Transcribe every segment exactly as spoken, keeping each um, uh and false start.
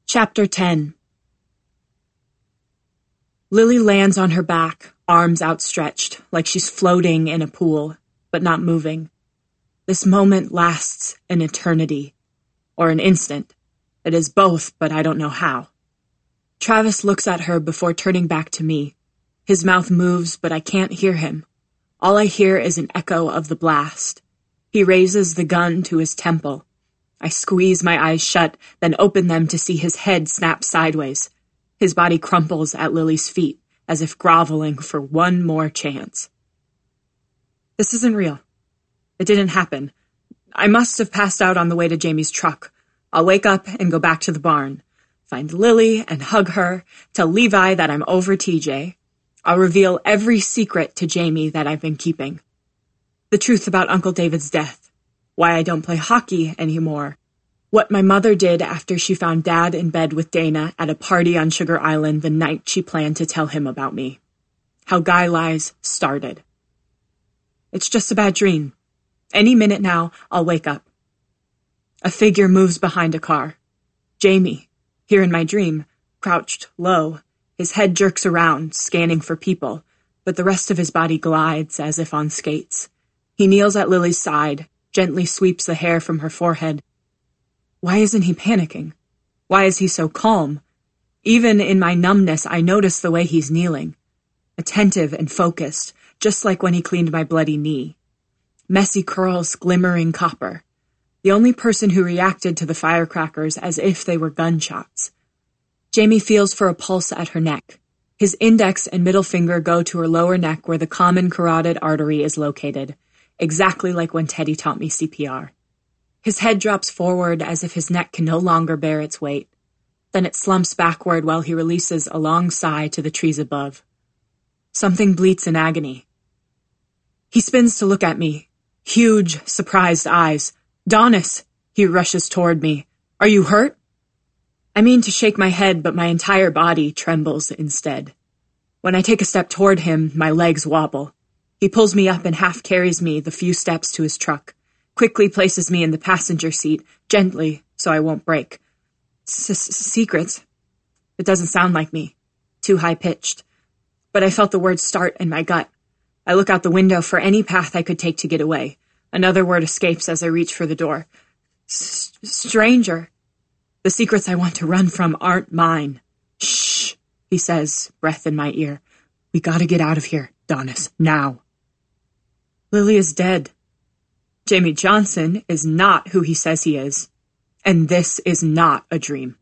Chapter ten. Lily lands on her back, arms outstretched, like she's floating in a pool, but not moving. This moment lasts an eternity, or an instant. It is both, but I don't know how. Travis looks at her before turning back to me. His mouth moves, but I can't hear him. All I hear is an echo of the blast. He raises the gun to his temple. I squeeze my eyes shut, then open them to see his head snap sideways. His body crumples at Lily's feet, as if groveling for one more chance. This isn't real. It didn't happen. I must have passed out on the way to Jamie's truck. I'll wake up and go back to the barn. Find Lily and hug her, tell Levi that I'm over T J. I'll reveal every secret to Jamie that I've been keeping. The truth about Uncle David's death. Why I don't play hockey anymore. What my mother did after she found Dad in bed with Dana at a party on Sugar Island the night she planned to tell him about me. How Guy Lies started. It's just a bad dream. Any minute now, I'll wake up. A figure moves behind a car. Jamie, here in my dream, crouched low. His head jerks around, scanning for people, but the rest of his body glides as if on skates. He kneels at Lily's side, gently sweeps the hair from her forehead. Why isn't he panicking? Why is he so calm? Even in my numbness, I notice the way he's kneeling. Attentive and focused, just like when he cleaned my bloody knee. Messy curls glimmering copper. The only person who reacted to the firecrackers as if they were gunshots. Jamie feels for a pulse at her neck. His index and middle finger go to her lower neck where the common carotid artery is located. Exactly like when Teddy taught me C P R. His head drops forward as if his neck can no longer bear its weight. Then it slumps backward while he releases a long sigh to the trees above. Something bleats in agony. He spins to look at me. Huge, surprised eyes. Donis! He rushes toward me. Are you hurt? I mean to shake my head, but my entire body trembles instead. When I take a step toward him, my legs wobble. He pulls me up and half carries me the few steps to his truck, quickly places me in the passenger seat, gently, so I won't break. S-secrets? It doesn't sound like me. Too high-pitched. But I felt the word start in my gut. I look out the window for any path I could take to get away. Another word escapes as I reach for the door. S-stranger. The secrets I want to run from aren't mine. Shh, he says, breath in my ear. We gotta get out of here, Donis, now. Lily is dead. Jamie Johnson is not who he says he is. And this is not a dream.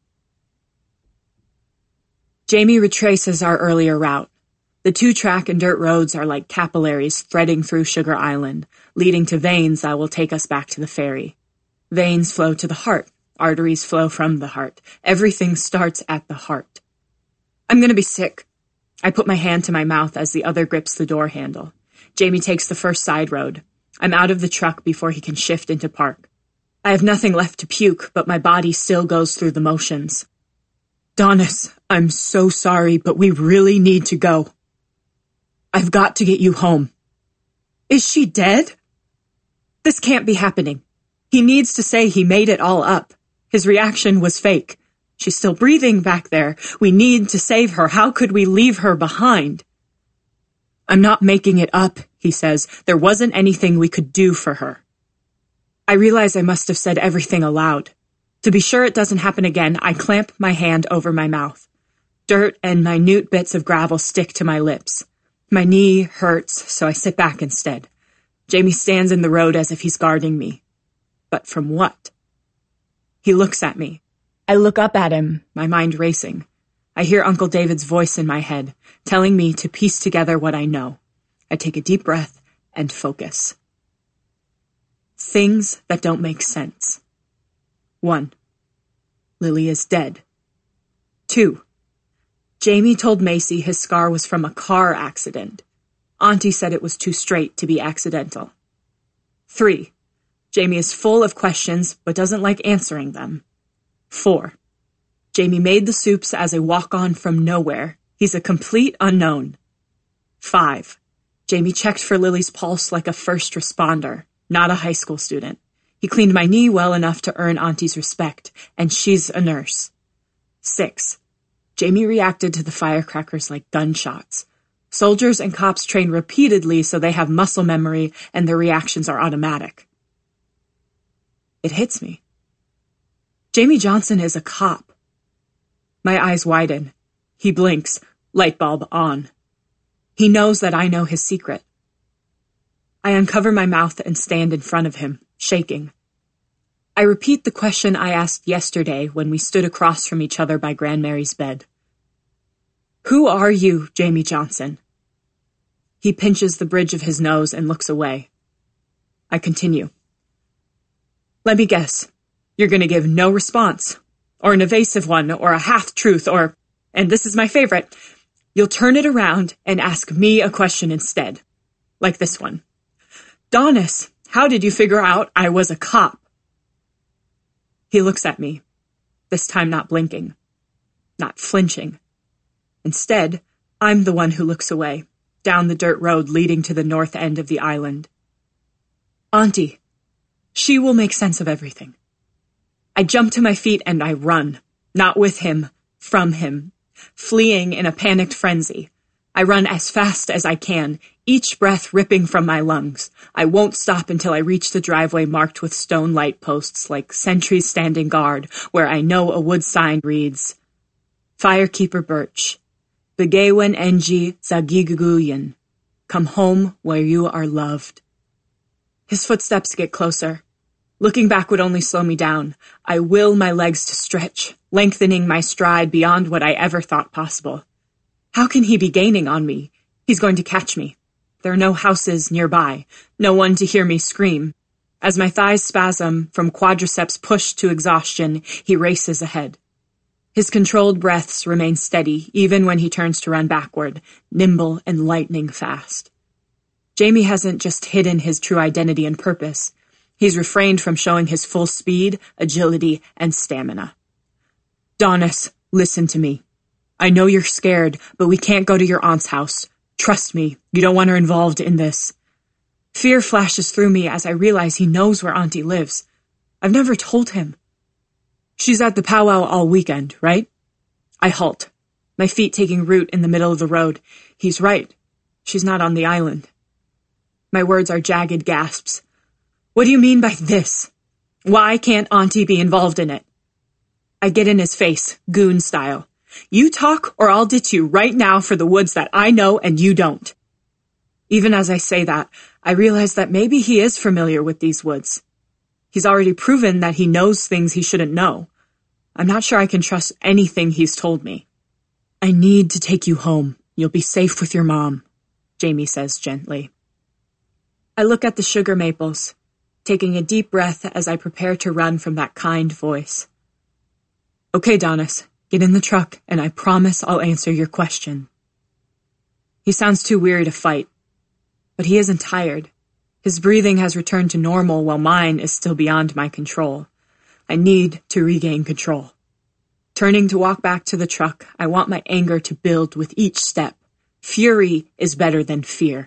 Jamie retraces our earlier route. The two-track and dirt roads are like capillaries threading through Sugar Island, leading to veins that will take us back to the ferry. Veins flow to the heart. Arteries flow from the heart. Everything starts at the heart. I'm gonna be sick. I put my hand to my mouth as the other grips the door handle. Jamie takes the first side road. I'm out of the truck before he can shift into park. I have nothing left to puke, but my body still goes through the motions. Donis, I'm so sorry, but we really need to go. I've got to get you home. Is she dead? This can't be happening. He needs to say he made it all up. His reaction was fake. She's still breathing back there. We need to save her. How could we leave her behind? I'm not making it up, he says. There wasn't anything we could do for her. I realize I must have said everything aloud. To be sure it doesn't happen again, I clamp my hand over my mouth. Dirt and minute bits of gravel stick to my lips. My knee hurts, so I sit back instead. Jamie stands in the road as if he's guarding me. But from what? He looks at me. I look up at him, my mind racing. I hear Uncle David's voice in my head, telling me to piece together what I know. I take a deep breath and focus. Things that don't make sense. One. Lily is dead. Two. Jamie told Macy his scar was from a car accident. Auntie said it was too straight to be accidental. Three. Jamie is full of questions, but doesn't like answering them. Four. Jamie made the soups as a walk-on from nowhere. He's a complete unknown. Five. Jamie checked for Lily's pulse like a first responder, not a high school student. He cleaned my knee well enough to earn Auntie's respect, and she's a nurse. Six. Jamie reacted to the firecrackers like gunshots. Soldiers and cops train repeatedly so they have muscle memory and their reactions are automatic. It hits me. Jamie Johnson is a cop. My eyes widen. He blinks, light bulb on. He knows that I know his secret. I uncover my mouth and stand in front of him, shaking. I repeat the question I asked yesterday when we stood across from each other by Grandmary's bed. Who are you, Jamie Johnson? He pinches the bridge of his nose and looks away. I continue. Let me guess. You're going to give no response, or an evasive one, or a half-truth, or, and this is my favorite, you'll turn it around and ask me a question instead. Like this one. Donis, how did you figure out I was a cop? He looks at me, this time not blinking, not flinching. Instead, I'm the one who looks away, down the dirt road leading to the north end of the island. Auntie, she will make sense of everything. I jump to my feet and I run, not with him, from him, fleeing in a panicked frenzy. I run as fast as I can, each breath ripping from my lungs. I won't stop until I reach the driveway marked with stone light posts like sentries standing guard, where I know a wood sign reads, Firekeeper Birch, Begewen Enji Zagiguguyen, come home where you are loved. His footsteps get closer. Looking back would only slow me down. I will my legs to stretch, lengthening my stride beyond what I ever thought possible. How can he be gaining on me? He's going to catch me. There are no houses nearby, no one to hear me scream. As my thighs spasm from quadriceps push to exhaustion, he races ahead. His controlled breaths remain steady, even when he turns to run backward, nimble and lightning fast. Jamie hasn't just hidden his true identity and purpose. He's refrained from showing his full speed, agility, and stamina. Donis, listen to me. I know you're scared, but we can't go to your aunt's house. Trust me, you don't want her involved in this. Fear flashes through me as I realize he knows where Auntie lives. I've never told him. She's at the powwow all weekend, right? I halt, my feet taking root in the middle of the road. He's right. She's not on the island. My words are jagged gasps. What do you mean by this? Why can't Auntie be involved in it? I get in his face, goon style. You talk or I'll ditch you right now for the woods that I know and you don't. Even as I say that, I realize that maybe he is familiar with these woods. He's already proven that he knows things he shouldn't know. I'm not sure I can trust anything he's told me. I need to take you home. You'll be safe with your mom, Jamie says gently. I look at the sugar maples, taking a deep breath as I prepare to run from that kind voice. Okay, Donis. Get in the truck, and I promise I'll answer your question. He sounds too weary to fight, but he isn't tired. His breathing has returned to normal while mine is still beyond my control. I need to regain control. Turning to walk back to the truck, I want my anger to build with each step. Fury is better than fear.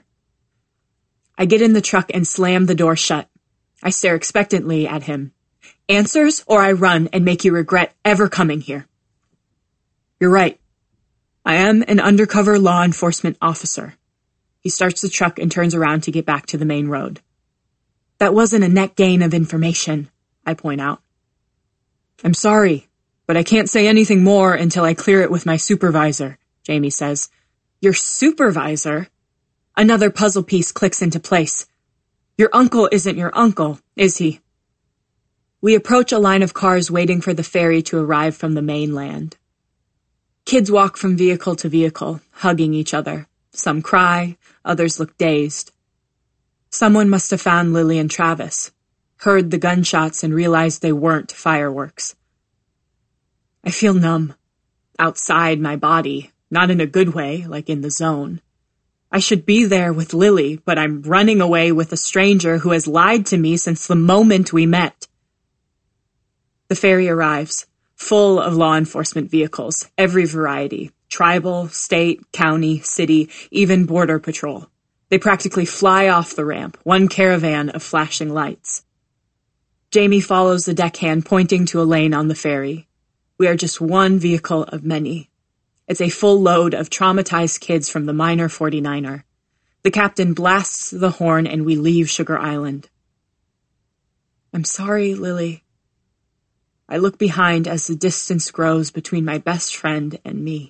I get in the truck and slam the door shut. I stare expectantly at him. Answers, or I run and make you regret ever coming here. You're right. I am an undercover law enforcement officer. He starts the truck and turns around to get back to the main road. That wasn't a net gain of information, I point out. I'm sorry, but I can't say anything more until I clear it with my supervisor, Jamie says. Your supervisor? Another puzzle piece clicks into place. Your uncle isn't your uncle, is he? We approach a line of cars waiting for the ferry to arrive from the mainland. Kids walk from vehicle to vehicle, hugging each other. Some cry, others look dazed. Someone must have found Lily and Travis, heard the gunshots and realized they weren't fireworks. I feel numb, outside my body, not in a good way, like in the zone. I should be there with Lily, but I'm running away with a stranger who has lied to me since the moment we met. The ferry arrives, full of law enforcement vehicles, every variety, tribal, state, county, city, even border patrol. They practically fly off the ramp, one caravan of flashing lights. Jamie follows the deckhand pointing to a lane on the ferry. We are just one vehicle of many. It's a full load of traumatized kids from the minor forty-niner. The captain blasts the horn and we leave Sugar Island. I'm sorry, Lily. I look behind as the distance grows between my best friend and me.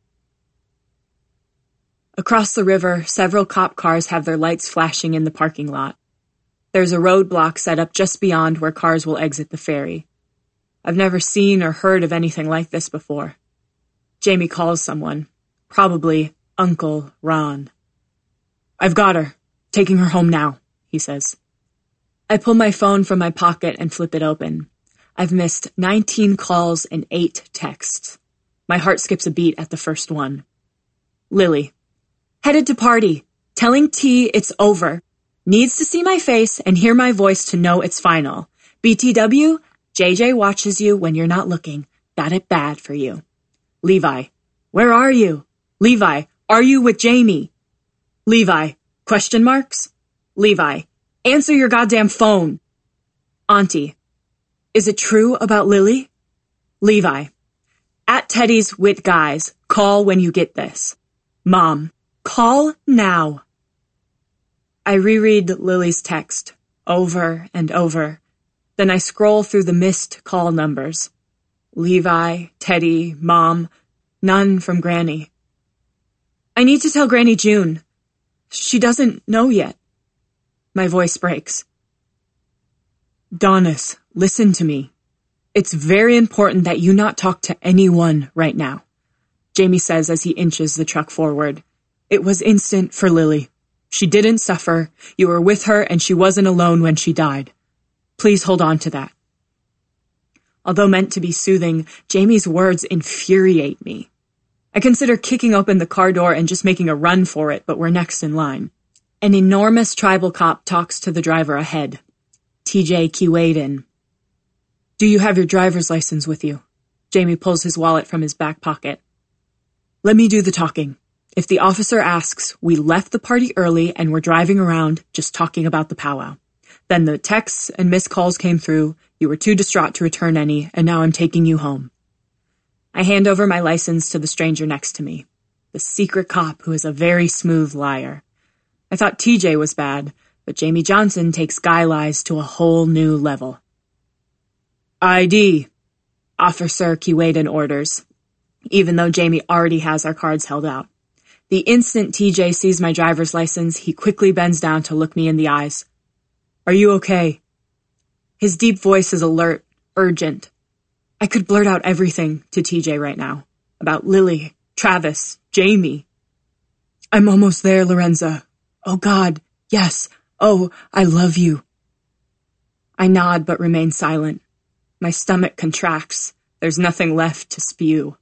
Across the river, several cop cars have their lights flashing in the parking lot. There's a roadblock set up just beyond where cars will exit the ferry. I've never seen or heard of anything like this before. Jamie calls someone, probably Uncle Ron. I've got her. Taking her home now, he says. I pull my phone from my pocket and flip it open. I've missed nineteen calls and eight texts. My heart skips a beat at the first one. Lily. Headed to party. Telling T it's over. Needs to see my face and hear my voice to know it's final. B T W, J J watches you when you're not looking. Got it bad for you. Levi. Where are you? Levi. Are you with Jamie? Levi. Question marks? Levi. Answer your goddamn phone. Auntie. Is it true about Lily? Levi. At Teddy's with guys. Call when you get this. Mom. Call now. I reread Lily's text over and over. Then I scroll through the missed call numbers. Levi, Teddy, Mom, none from Granny. I need to tell Granny June. She doesn't know yet. My voice breaks. Donis, listen to me. It's very important that you not talk to anyone right now, Jamie says as he inches the truck forward. It was instant for Lily. She didn't suffer. You were with her and she wasn't alone when she died. Please hold on to that. Although meant to be soothing, Jamie's words infuriate me. I consider kicking open the car door and just making a run for it, but we're next in line. An enormous tribal cop talks to the driver ahead. T J Keewaydin. Do you have your driver's license with you? Jamie pulls his wallet from his back pocket. Let me do the talking. If the officer asks, we left the party early and we're driving around just talking about the powwow. Then the texts and missed calls came through, you were too distraught to return any, and now I'm taking you home. I hand over my license to the stranger next to me, the secret cop who is a very smooth liar. I thought T J was bad, but Jamie Johnson takes guy lies to a whole new level. I D, Officer Keewaydin orders, even though Jamie already has our cards held out. The instant T J sees my driver's license, he quickly bends down to look me in the eyes. Are you okay? His deep voice is alert, urgent. I could blurt out everything to T J right now. About Lily, Travis, Jamie. I'm almost there, Lorenza. Oh God, yes. Oh, I love you. I nod but remain silent. My stomach contracts. There's nothing left to spew.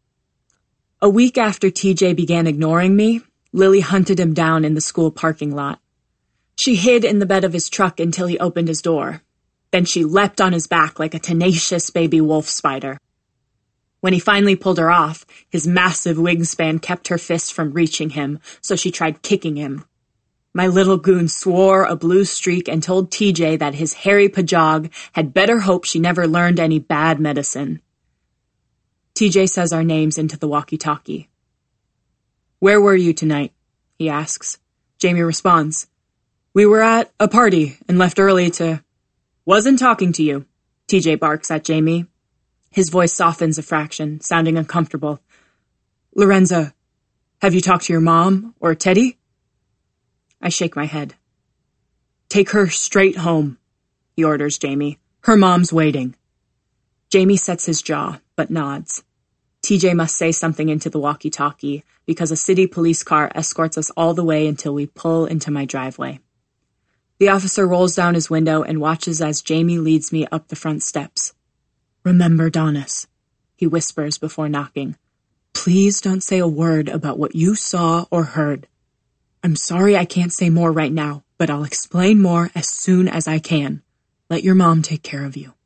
A week after T J began ignoring me, Lily hunted him down in the school parking lot. She hid in the bed of his truck until he opened his door. Then she leapt on his back like a tenacious baby wolf spider. When he finally pulled her off, his massive wingspan kept her fists from reaching him, so she tried kicking him. My little goon swore a blue streak and told T J that his hairy pajog had better hope she never learned any bad medicine. T J says our names into the walkie-talkie. Where were you tonight? He asks. Jamie responds. We were at a party and left early to... Wasn't talking to you, T J barks at Jamie. His voice softens a fraction, sounding uncomfortable. Lorenza, have you talked to your mom or Teddy? I shake my head. Take her straight home, he orders Jamie. Her mom's waiting. Jamie sets his jaw, but nods. T J must say something into the walkie-talkie because a city police car escorts us all the way until we pull into my driveway. The officer rolls down his window and watches as Jamie leads me up the front steps. Remember, Donis, he whispers before knocking. Please don't say a word about what you saw or heard. I'm sorry I can't say more right now, but I'll explain more as soon as I can. Let your mom take care of you.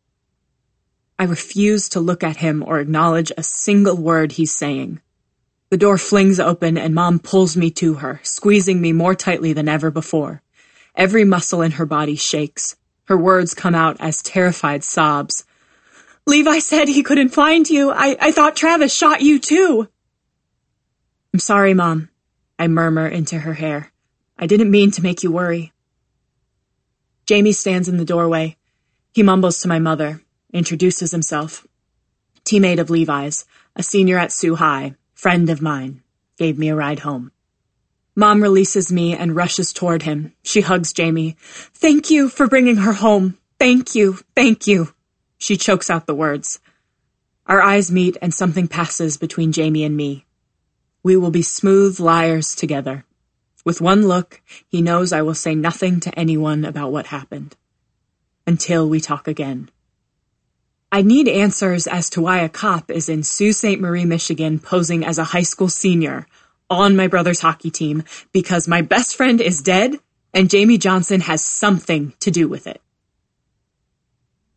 I refuse to look at him or acknowledge a single word he's saying. The door flings open and Mom pulls me to her, squeezing me more tightly than ever before. Every muscle in her body shakes. Her words come out as terrified sobs. Levi said he couldn't find you. I, I thought Travis shot you too. I'm sorry, Mom, I murmur into her hair. I didn't mean to make you worry. Jamie stands in the doorway. He mumbles to my mother, introduces himself. Teammate of Levi's, a senior at Sioux High, friend of mine, gave me a ride home. Mom releases me and rushes toward him. She hugs Jamie. Thank you for bringing her home. Thank you, thank you. She chokes out the words. Our eyes meet and something passes between Jamie and me. We will be smooth liars together. With one look, he knows I will say nothing to anyone about what happened. Until we talk again. I need answers as to why a cop is in Sault Ste. Marie, Michigan, posing as a high school senior on my brother's hockey team because my best friend is dead and Jamie Johnson has something to do with it.